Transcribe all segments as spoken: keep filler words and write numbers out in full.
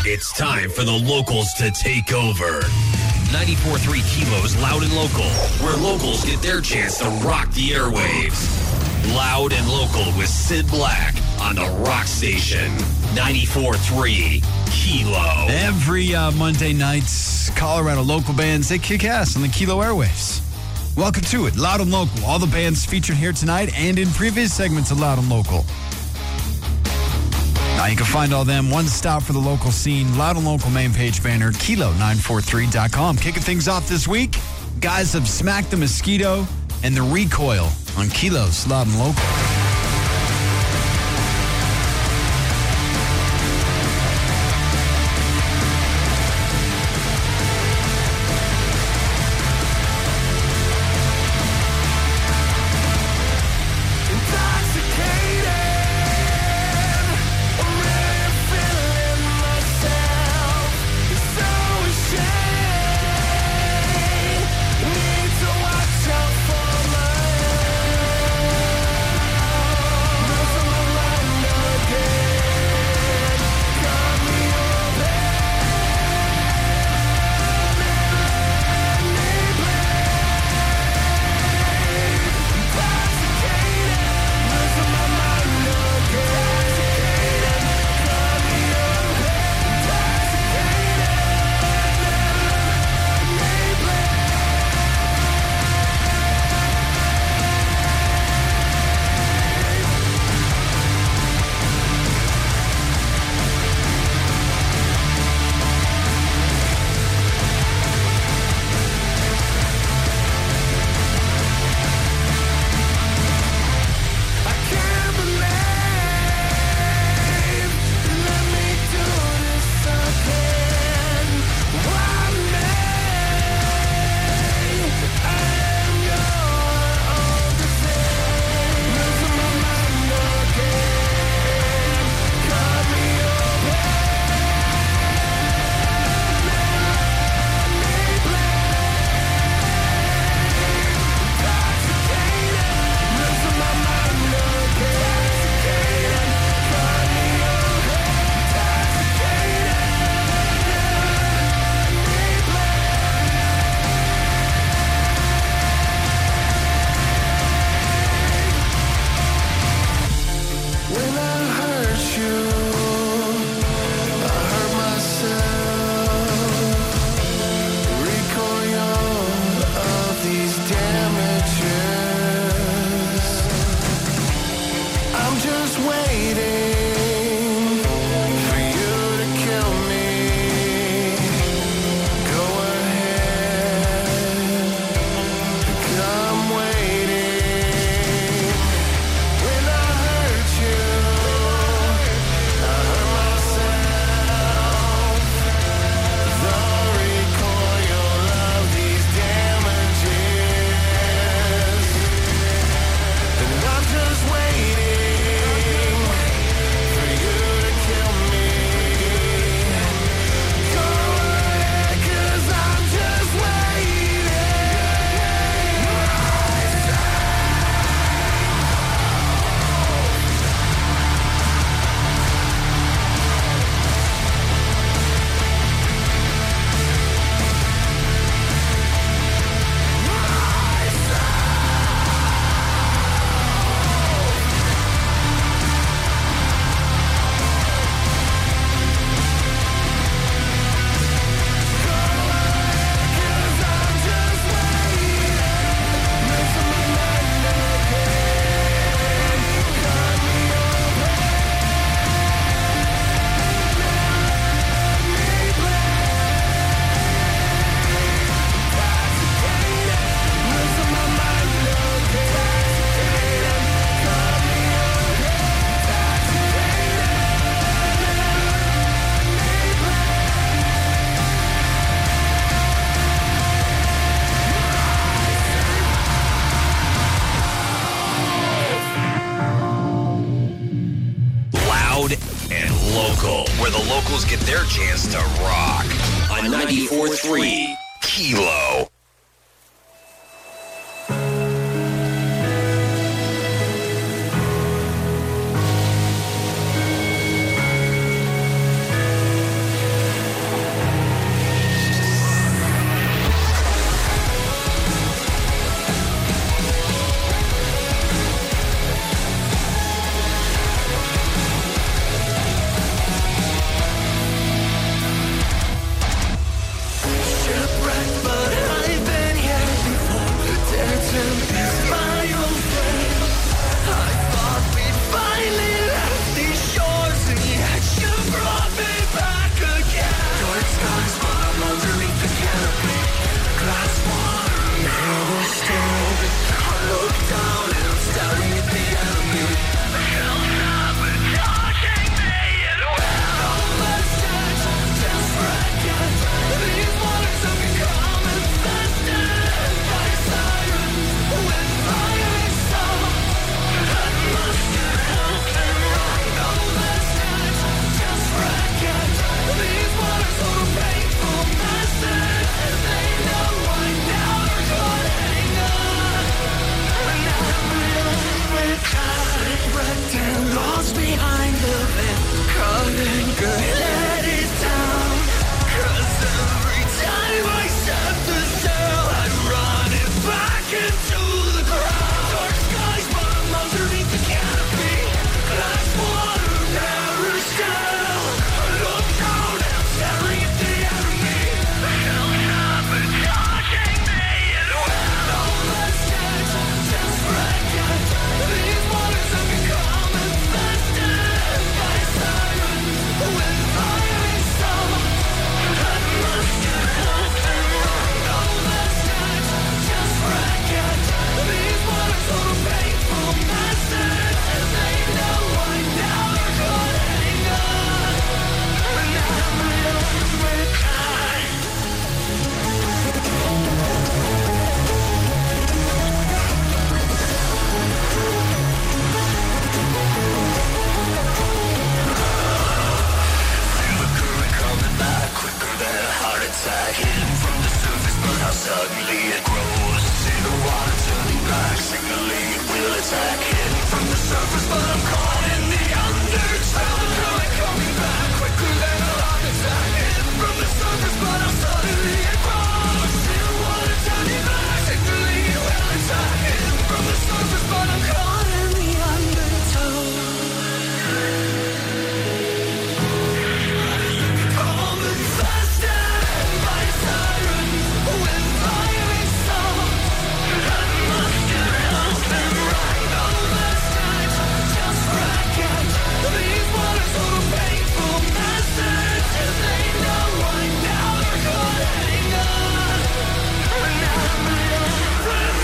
It's time for the locals to take over. ninety-four point three Kilo's Loud and Local, where locals get their chance to rock the airwaves. Loud and Local with Sid Black on the Rock Station. ninety-four point three Kilo. Every uh, Monday nights, Colorado local bands, they kick ass on the Kilo airwaves. Welcome to it, Loud and Local. All the bands featured here tonight and in previous segments of Loud and Local. Now you can find all them, one stop for the local scene, Loud and Local main page banner, kilo nine four three dot com. Kicking things off this week, guys have Smack the Mosquito and The Recoil on Kilo's Loud and Local. Where the locals get their chance to rock on ninety-four point three Kilo. back, signaling it will attack. Hidden from the surface, but I'm caught in the undertow. The current coming back quicker than a heart attack. Hidden from the surface, but I'm suddenly exposed. Still wanna turn it back, signaling it will attack. Hidden from the surface, but I'm caught in the undertow. Coming faster by sirens with firing songs. I must get out and right on last night. Just racket these waters full of painful message. They know right now they're gonna hang on. And now I'm ready.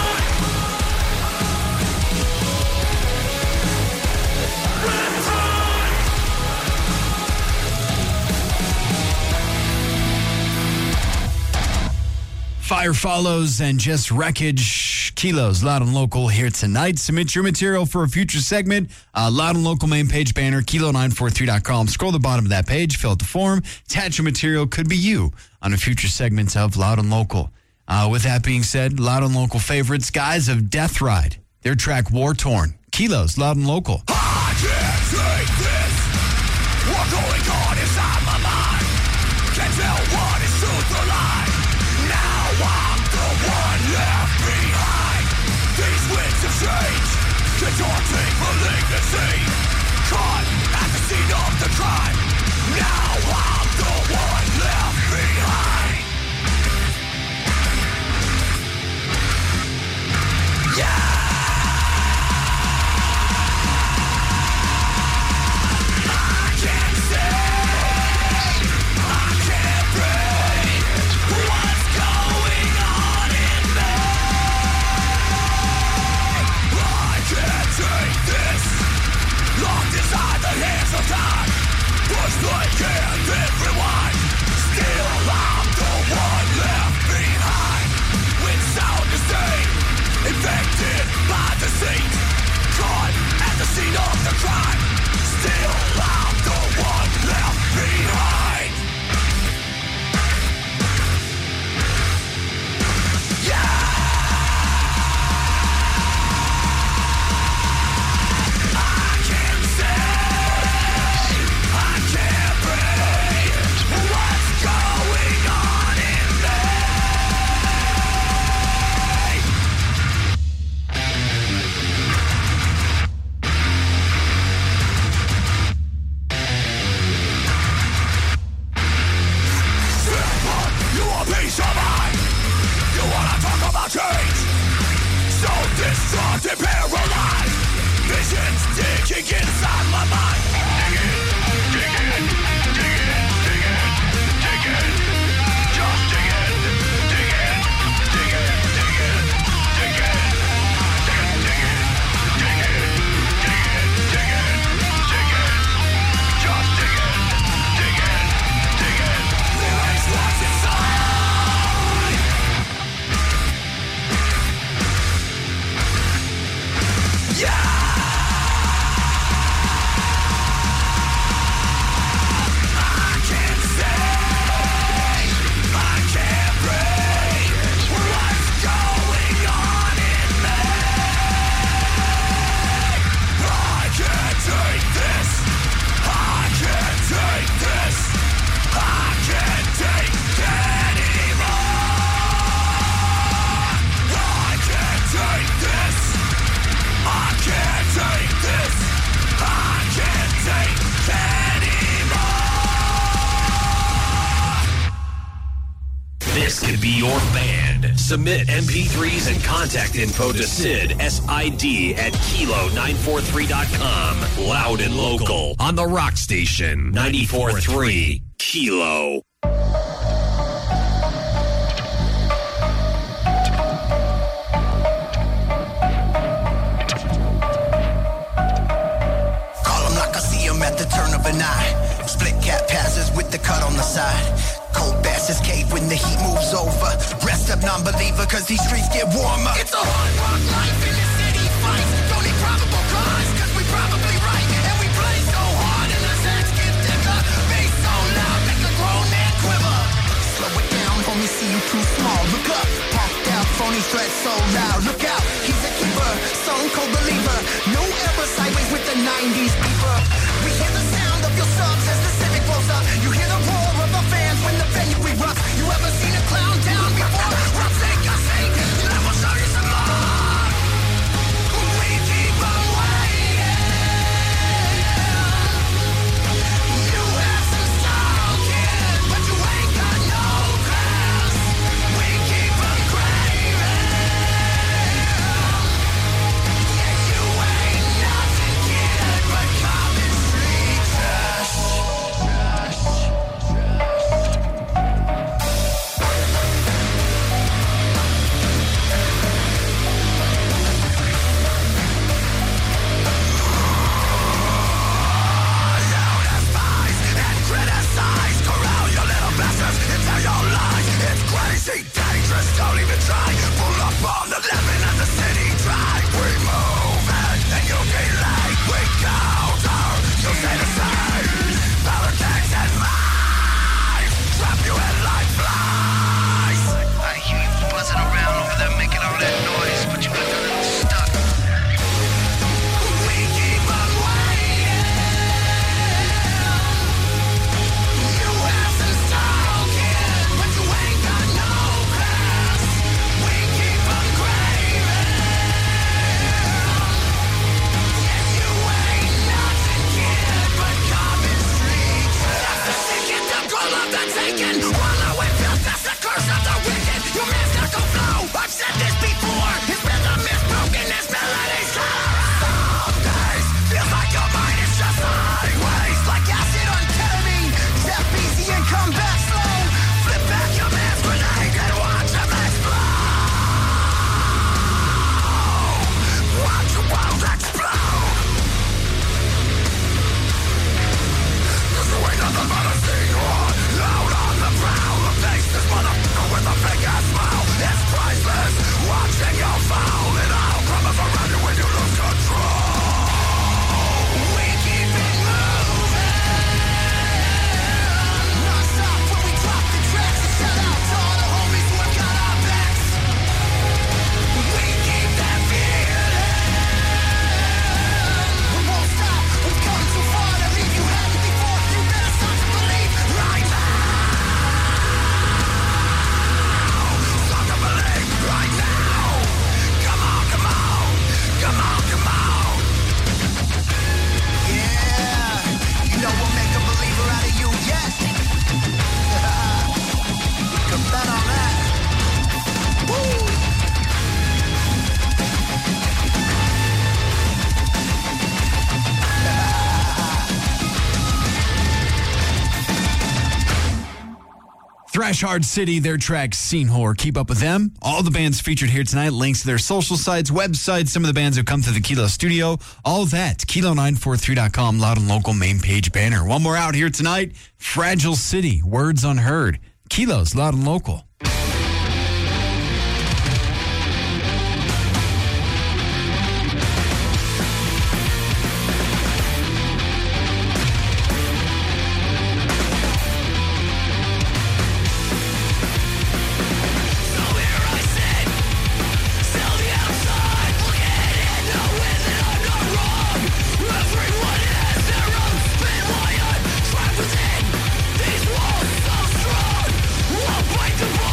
Fire follows and just wreckage. Kilos, Loud and Local here tonight. Submit your material for a future segment. Uh, Loud and Local main page banner, kilo nine four three dot com. Scroll to the bottom of that page, fill out the form, attach your material. Could be you on a future segment of Loud and Local. Uh, with that being said, Loud and Local favorites, guys of Death Ride. Their track, War Torn. Kilos, Loud and Local. I can't take this. What's going on inside my mind? Can't tell what is truth or lie. Now I'm the one left behind. These winds of change, contorting malignancy. Caught at the scene of the crime. Now I'm the one left behind. Yeah! Like and everyone, still I'm the one left behind. With sound disdain, infected by deceit, caught at the scene of the crime. Still I'm the one left behind. Yeah. Change, so distraught and paralyzed. Visions digging inside my mind. Dig in, dig in, dig in, dig in, dig in. Just dig in, dig in, dig in, dig in, dig in, dig in, dig in, dig in, dig in, dig in, dig in. Just dig in, dig in, dig in. Realize what's inside. Yeah! This could be your band. Submit M P threes and contact info to Sid, S I D, at kilo nine four three dot com. Loud and Local on the Rock Station, ninety-four point three Kilo. Call him like I see him at the turn of an eye. Split cap passes with the cut on the side. Cold bastards cave when the heat moves over. Rest up non-believer cause these streets get warmer. It's a hard rock life in the city fights. Don't need probable cause cause we probably right. And we play so hard and our heads get thicker. Bass so loud make a grown man quiver. Slow it down homie, see you too small. Look up, pumped out phony threats so loud. Look out, living as the city drive. We move it and you delay. We counter, you stay the same. Politics and minds trap you in like flies. I hear you buzzing around over there making all that noise, but you look a little stuck. We keep on waiting. You have some style, kid, but you ain't got no class. We keep on craving. Yeah, you ain't nothing, kid, but common street trash. The ticket, the goal of the taken. Wallow in filth, that's the curse of the wicked. You mystical flow, I've said this before. It's rhythm is broken, this melody's color. Some days, feels like your mind is just sideways. Like acid on ketamine. Step easy and come back slow. Flip back your man's grenade and watch him explode. Watch your world explode. Cause you ain't nothing but a seahorn. Loud on the prowl. A face this motherfucker with a fake ass smile. It's priceless. Watching you fall. It all crumbles around you when you lose control. We keep it moving. Non-stop when we drop the tracks. A shout out to all the homies who have got our backs. We keep that feeling. We won't stop. We've come too far to leave you happy before. You better start to believe right now. Start to believe right now. Come on, come on. Come on, come on. Yeah. You know we'll make a believer out of you yet. Come bet on that. Woo. Thrash Hard City, their track Scene Whore. Keep up with them. All the bands featured here tonight, links to their social sites, websites, some of the bands who come to the Kilo studio, all of that. Kilo nine four three dot com, Loud and Local main page banner. One more out here tonight, Fragile City, Words Unheard. Kilo's Loud and Local. So here I sit, still the outside, looking in, knowing that I'm not wrong. Everyone has their own spin, why I'm trapped within these walls so strong. Won't break the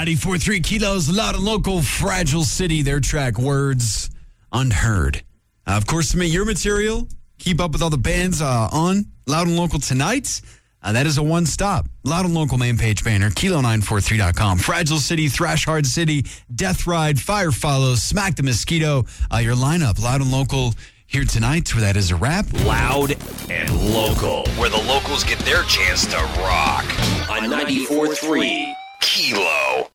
ninety-four three Kilos, Loud and Local, Fragile City, their track Words Unheard. Uh, of course, submit your material. Keep up with all the bands uh, on Loud and Local tonight. Uh, that is a one-stop. Loud and Local main page banner, kilo nine four three dot com. Fragile City, Thrash Hard City, Death Ride, Fire Follows, Smack the Mosquito. Uh, your lineup, Loud and Local here tonight, where that is a wrap. Loud and Local, where the locals get their chance to rock on ninety-four three Kilo.